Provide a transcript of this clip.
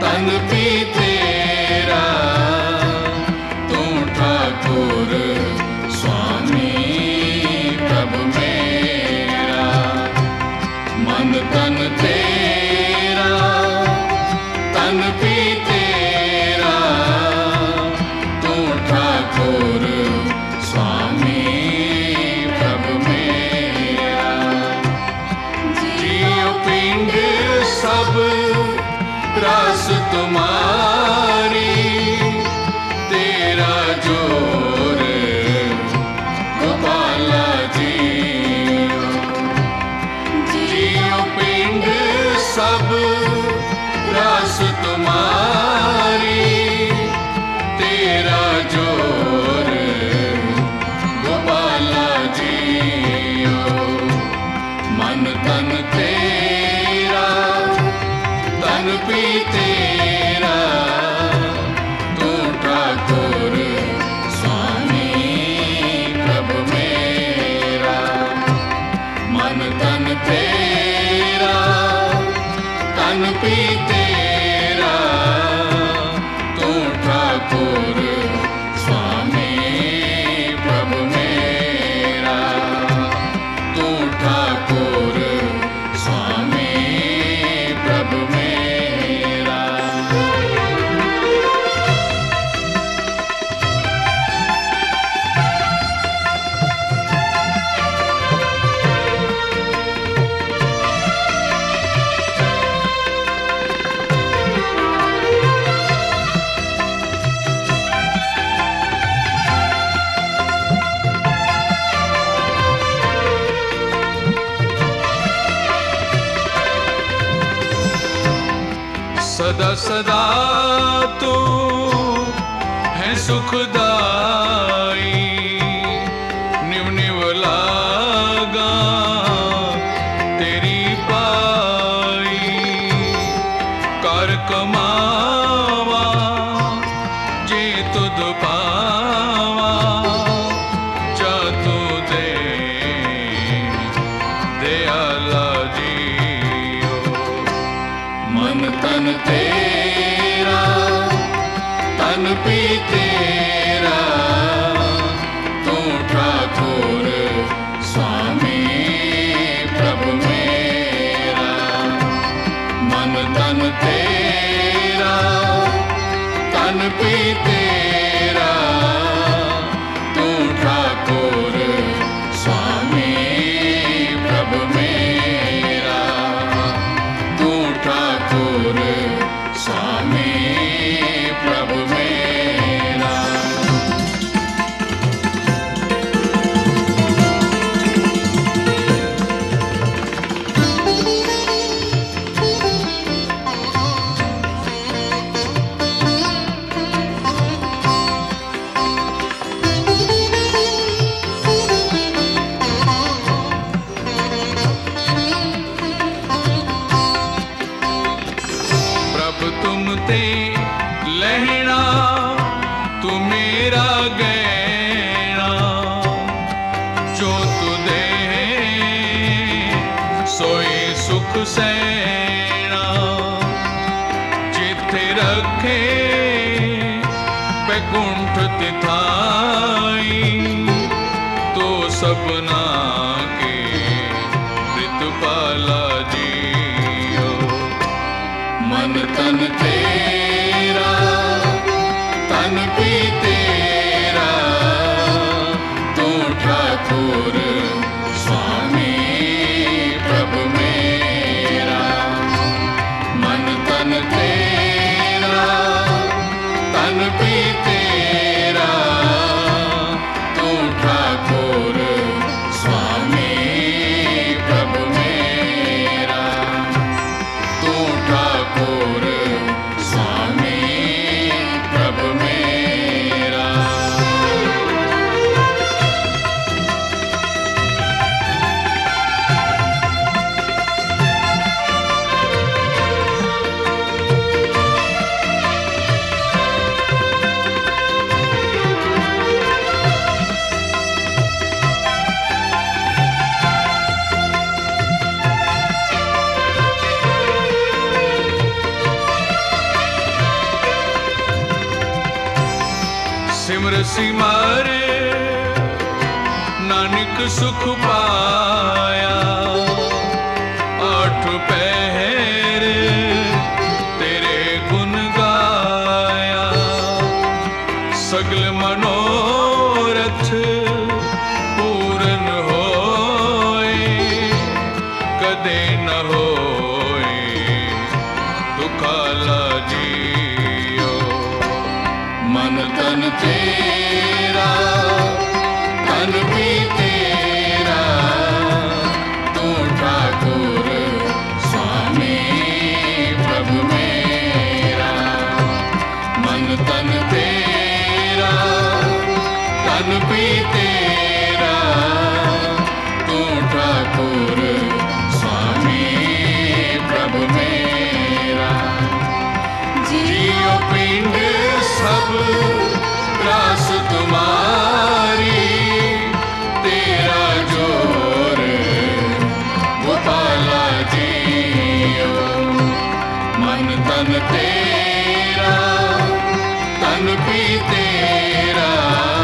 तन भी तेरा, तू ठाकुर स्वामी प्रभु मेरा। मन तन तेरा, तन भी तेरा, तू ठाकुर स्वामी प्रभु मेरा। जियो पिंड सब रास तुम्हारी, तेरा जोर गोपाला जियो। जियो पिंड सब रास तुम्हारी, तेरा जोर गोपाला जियो। मन तन तेरा, तन भी तेरा, तू ठाकुर स्वामी प्रभु मेरा। मन तन तेरा, तन भी तेरा, तू ठाकुर स्वामी प्रभु मेरा। तू ठाकुर स्वामी प्रभु मेरा। सदा सदा तू है सुखदाई, निव निव लागा तेरी पाई। कर कमावा जे तुद पावा, जा तू दे दयाला जियो। मन तन तेरा, तन भी तेरा, तू ठाकुर स्वामी प्रभु मेरा। मन तन तेरा, तन भी तेरा, तू ठाकुर स्वामी प्रभु मेरा। तू ठाकुर स्वामी प्रभु मेरा। प्रभु तुम ते लहना, तू मेरा गैना। जो तू दे सोए सुख सैना, जिथे रखे बैकुंठ तिथाई। तो सबना के प्रितपाला जियो। मन तन तेरा, तन भी तेरा, तू ठाकुर स्वामी प्रभु मेरा। मन तन तेरा, तन भी तेरा, तू ठाकुर स्वामी प्रभु मेरा। तू ठाकुर स्वामी प्रभु मेरा। सिमर नानक सुख पाया। आठ पहर तेरे गुण गाया। सगल मनोरथ पूरन होए, कदे न होए दुखाला जियो। मन तन तेरा तन भी तेरा, तू ठाकुर स्वामी प्रभु मेरा। मन तन तेरा तन भी तेरा, तू ठाकुर स्वामी प्रभु मेरा। जियो पिंड सब रास तुम्हारी, तेरा जोर गोपाला जियो। मन तन तेरा तन भी तेरा,